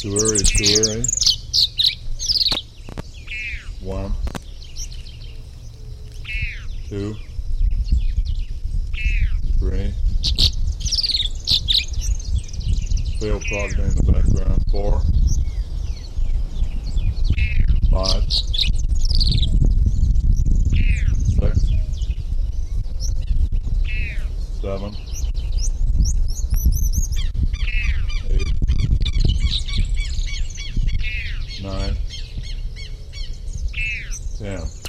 Too early, too early. 1, 2, 3. Fail progeny in the background. 4, 5.